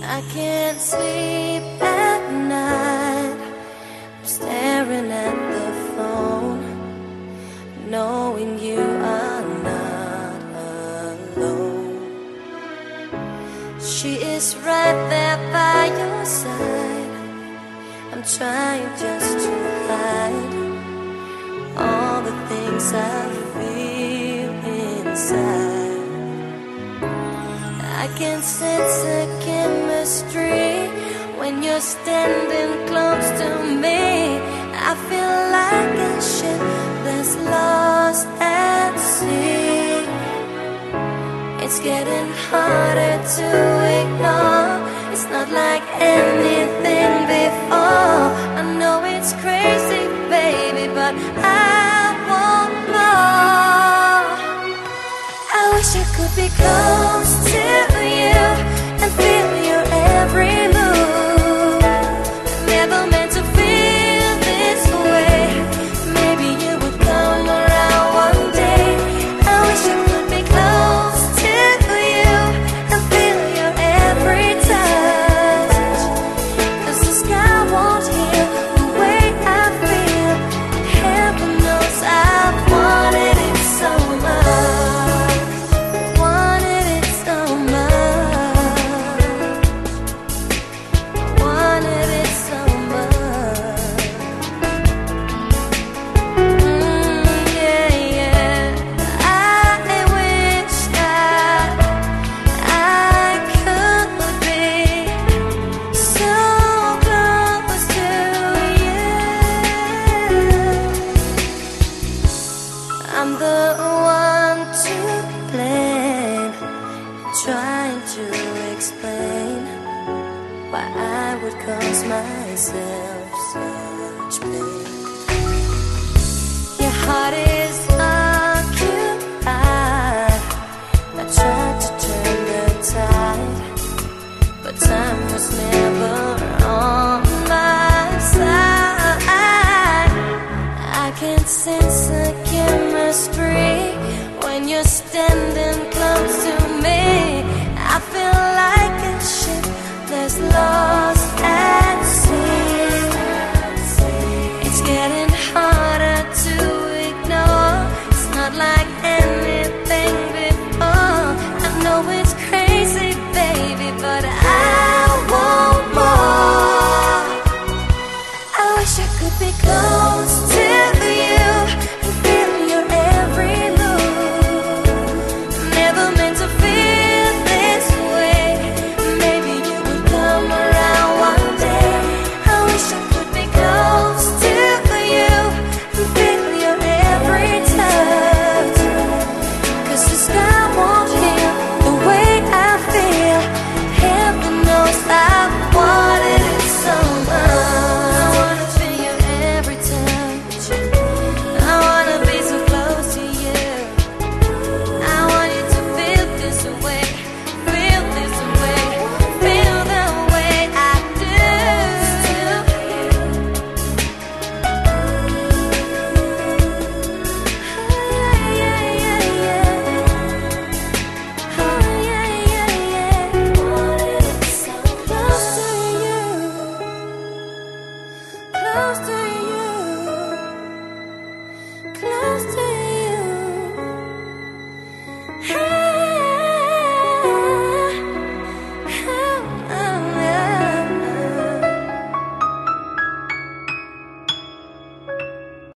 I can't sleep at night, I'm staring at the phone, knowing you are not alone. She is right there by your side. I'm trying just to hide all the things I feel inside. I can sense a chemistry when you're standing close to me. I feel like a ship that's lost at sea. It's getting harder to ignore. It's not like anything before. I know it's crazy, baby, but I want more. I wish I could be close to you and feel your every move. Never meant to feel this way. Maybe you would come around one day. I wish I could be close to you and feel your every touch. 'Cause the sky won't heal the way I feel. Heaven knows I've wanted it so much. Wanted it so much. Wanted it so much. Yeah, yeah. I wish that I could be so close to you. I'm the one to blame, trying to explain why I would cause myself such pain. Your heart is occupied. I tried to turn the tide, but time was never on my side. I can sense the chemistry when you're standing close to me. I feel like a ship that's lost at sea. It's getting harder to ignore. It's not like anything before. I know it's crazy, baby, but I want more. I wish I could be close